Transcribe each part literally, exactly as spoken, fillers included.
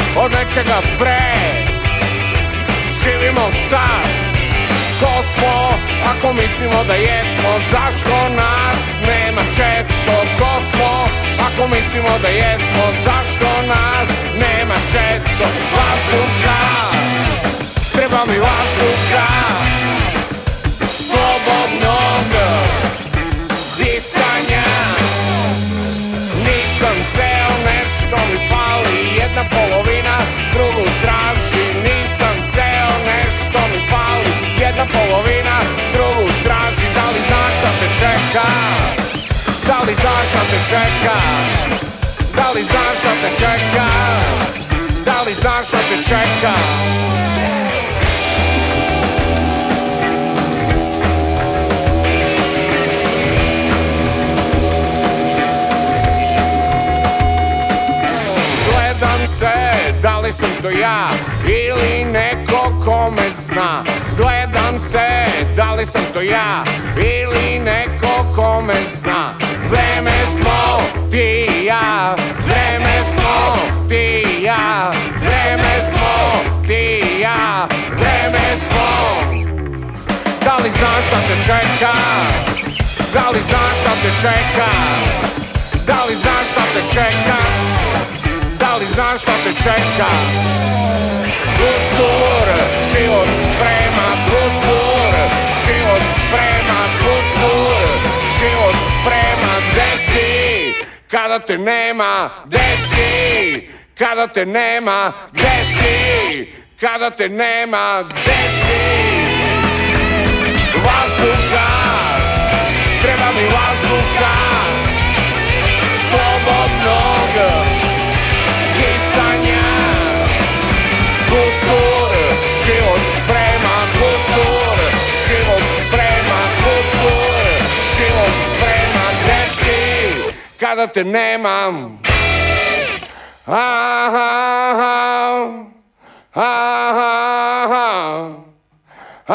od nečega pre. Živimo sad, ko smo, ako mislimo da jesmo, zašto nas nema često? Ko smo, ako mislimo da jesmo, zašto nas nema često? Vazduha, treba mi vazduha, slobodnog disanja. Nisam ceo, nešto mi fali, jedna polovina drugu traži. Nisam ceo, nešto mi fali, jedna polovina drugu traži. Da li znaš šta te čeka? Da li znaš šta te čeka? Da li znaš šta te čeka? Da li znaš šta te čeka? Da li sam to ja ili neko ko me zna? Gledam se, da li sam to ja ili neko ko me zna? Vreme smo ti i ja, vreme smo ti i ja, vreme smo ti i ja, vreme smo. Da li znaš šta te čeka? Da li znaš šta te čeka? Da li znaš šta te čeka? Da li znaš šta te čeka? Kusur, život sprema, kusur, život sprema, kusur, život sprema. Gde si? Kada te nema, gde si? Kada te nema, gde si? Kada te nema, gde si? Vazduha, treba mi vazduha, slobodnog disanja. Kusur, život sprema, kusur, život sprema, kusur, život sprema. Gde si? Kada te nemam. Ah, ah, ah, ah, ah, ah,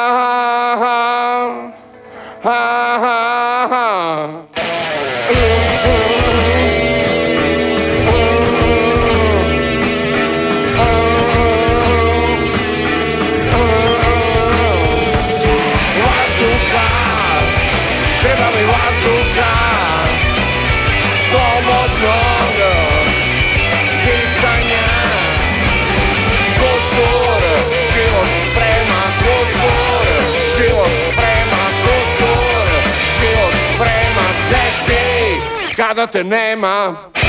ah, ah, ah. Treba mi vazduha, slobodnog disanja. Kusur, život sprema, kusur, život sprema, kusur, život sprema. Gde si? Kada te nema.